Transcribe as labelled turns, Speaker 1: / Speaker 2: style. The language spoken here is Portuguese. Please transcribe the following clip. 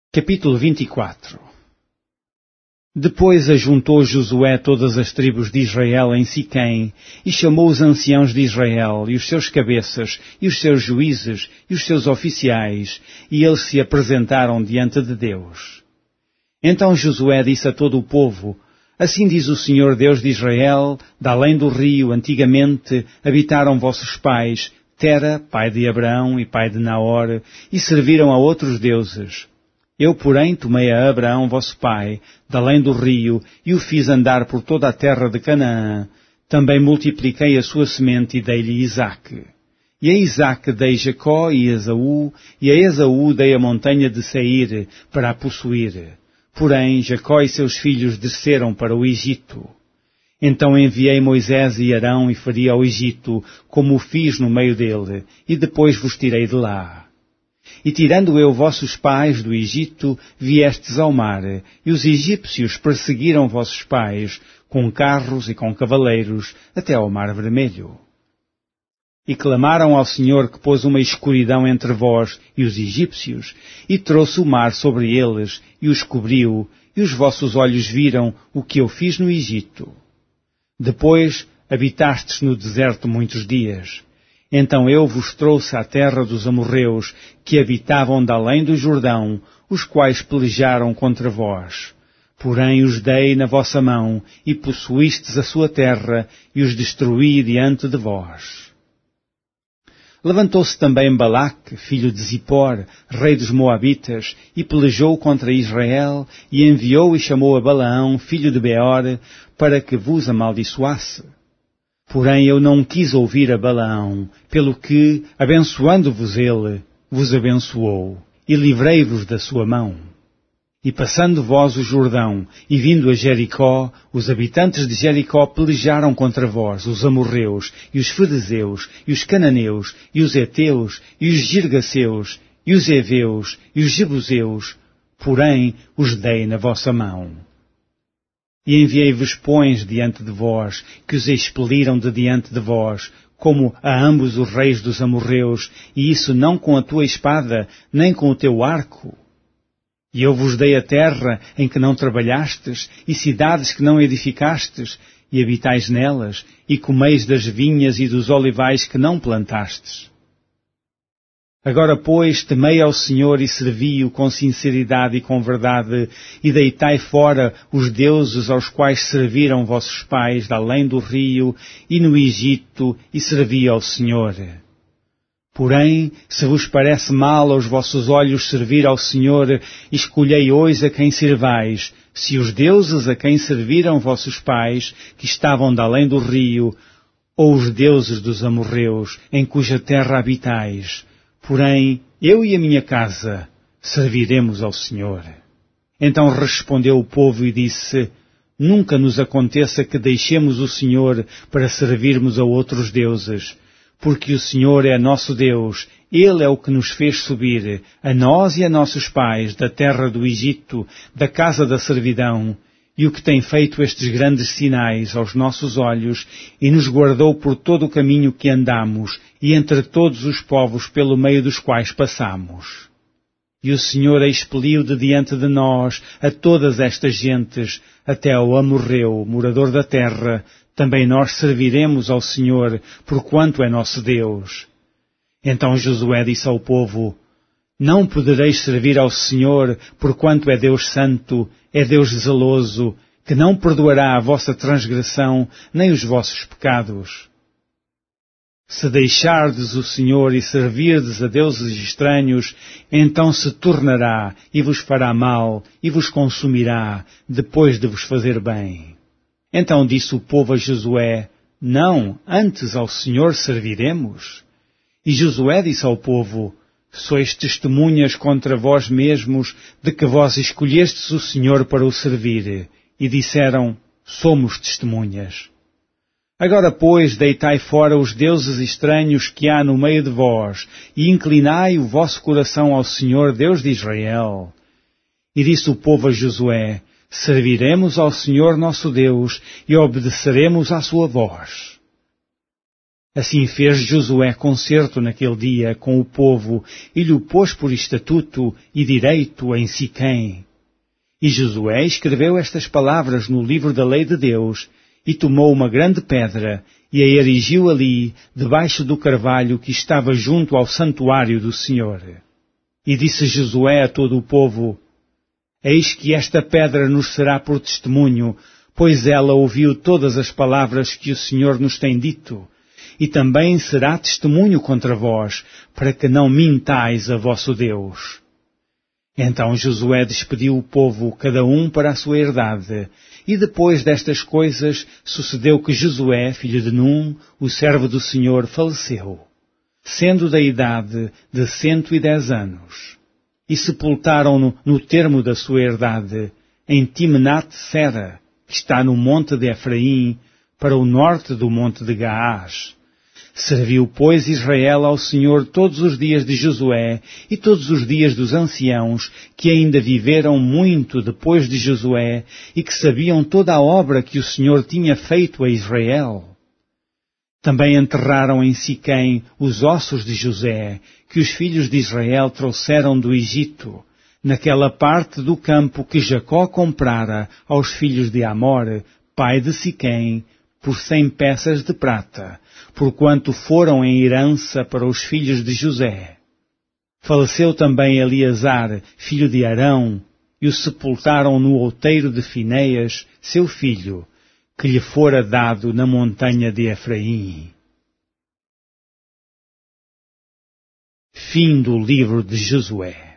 Speaker 1: Capítulo 24. Depois ajuntou Josué todas as tribos de Israel em Siquém, e chamou os anciãos de Israel, e os seus cabeças, e os seus juízes, e os seus oficiais, e eles se apresentaram diante de Deus. Então Josué disse a todo o povo: Assim diz o Senhor Deus de Israel, da além do rio, antigamente habitaram vossos pais, Tera, pai de Abraão e pai de Naor, e serviram a outros deuses. Eu, porém, tomei a Abraão, vosso pai, da além do rio, e o fiz andar por toda a terra de Canaã. Também multipliquei a sua semente e dei-lhe Isaque. E a Isaque dei Jacó e Esaú, e a Esaú dei a montanha de Seir, para a possuir. Porém, Jacó e seus filhos desceram para o Egito. Então enviei Moisés e Arão e feri ao Egito, como o fiz no meio dele, e depois vos tirei de lá. E tirando eu vossos pais do Egito, viestes ao mar, e os egípcios perseguiram vossos pais, com carros e com cavaleiros, até ao mar vermelho. E clamaram ao Senhor que pôs uma escuridão entre vós e os egípcios, e trouxe o mar sobre eles, e os cobriu, e os vossos olhos viram o que eu fiz no Egito. Depois habitastes no deserto muitos dias. Então eu vos trouxe à terra dos amorreus, que habitavam da além do Jordão, os quais pelejaram contra vós. Porém os dei na vossa mão, e possuístes a sua terra, e os destruí diante de vós. Levantou-se também Balaque, filho de Zippor, rei dos Moabitas, e pelejou contra Israel, e enviou e chamou a Balaão, filho de Beor, para que vos amaldiçoasse. Porém eu não quis ouvir a Balaão, pelo que, abençoando-vos ele, vos abençoou, e livrei-vos da sua mão. E passando vós o Jordão, e vindo a Jericó, os habitantes de Jericó pelejaram contra vós, os amorreus, e os ferezeus, e os cananeus, e os heteus, e os girgaceus, e os heveus, e os jebuseus, porém os dei na vossa mão. E enviei-vos pões diante de vós, que os expeliram de diante de vós, como a ambos os reis dos amorreus, e isso não com a tua espada, nem com o teu arco. E eu vos dei a terra em que não trabalhastes, e cidades que não edificastes, e habitais nelas, e comeis das vinhas e dos olivais que não plantastes. Agora, pois, temei ao Senhor e servi-o com sinceridade e com verdade, e deitai fora os deuses aos quais serviram vossos pais, da além do rio, e no Egito, e servi ao Senhor. Porém, se vos parece mal aos vossos olhos servir ao Senhor, escolhei hoje a quem servais, se os deuses a quem serviram vossos pais, que estavam da além do rio, ou os deuses dos amorreus, em cuja terra habitais. Porém, eu e a minha casa serviremos ao Senhor. Então respondeu o povo e disse: Nunca nos aconteça que deixemos o Senhor para servirmos a outros deuses, porque o Senhor é nosso Deus, Ele é o que nos fez subir, a nós e a nossos pais, da terra do Egito, da casa da servidão, e o que tem feito estes grandes sinais aos nossos olhos, e nos guardou por todo o caminho que andamos, e entre todos os povos pelo meio dos quais passamos. E o Senhor expeliu de diante de nós a todas estas gentes, até ao amorreu, morador da terra. Também nós serviremos ao Senhor, porquanto é nosso Deus. Então Josué disse ao povo: Não podereis servir ao Senhor, porquanto é Deus santo, é Deus zeloso, que não perdoará a vossa transgressão, nem os vossos pecados. Se deixardes o Senhor e servirdes a deuses estranhos, então se tornará e vos fará mal e vos consumirá, depois de vos fazer bem. Então disse o povo a Josué: Não, antes ao Senhor serviremos. E Josué disse ao povo: Sois testemunhas contra vós mesmos de que vós escolhestes o Senhor para o servir. E disseram: Somos testemunhas. Agora, pois, deitai fora os deuses estranhos que há no meio de vós, e inclinai o vosso coração ao Senhor Deus de Israel. E disse o povo a Josué: Serviremos ao Senhor nosso Deus, e obedeceremos à sua voz. Assim fez Josué concerto naquele dia com o povo e lhe pôs por estatuto e direito em Siquém. E Josué escreveu estas palavras no livro da lei de Deus e tomou uma grande pedra e a erigiu ali debaixo do carvalho que estava junto ao santuário do Senhor. E disse Josué a todo o povo: Eis que esta pedra nos será por testemunho, pois ela ouviu todas as palavras que o Senhor nos tem dito. E também será testemunho contra vós, para que não mintais a vosso Deus. Então Josué despediu o povo, cada um para a sua herdade. E depois destas coisas, sucedeu que Josué, filho de Num, o servo do Senhor, faleceu, sendo da idade de 110 anos. E sepultaram-no no termo da sua herdade, em Timnat-Sera, que está no monte de Efraim, para o norte do monte de Gaás. Serviu, pois, Israel ao Senhor todos os dias de Josué e todos os dias dos anciãos, que ainda viveram muito depois de Josué e que sabiam toda a obra que o Senhor tinha feito a Israel. Também enterraram em Siquém os ossos de José, que os filhos de Israel trouxeram do Egito, naquela parte do campo que Jacó comprara aos filhos de Amor, pai de Siquém, por 100 peças de prata, porquanto foram em herança para os filhos de José. Faleceu também Eleazar, filho de Arão, e o sepultaram no outeiro de Finéias, seu filho, que lhe fora dado na montanha de Efraim. Fim do livro de Josué.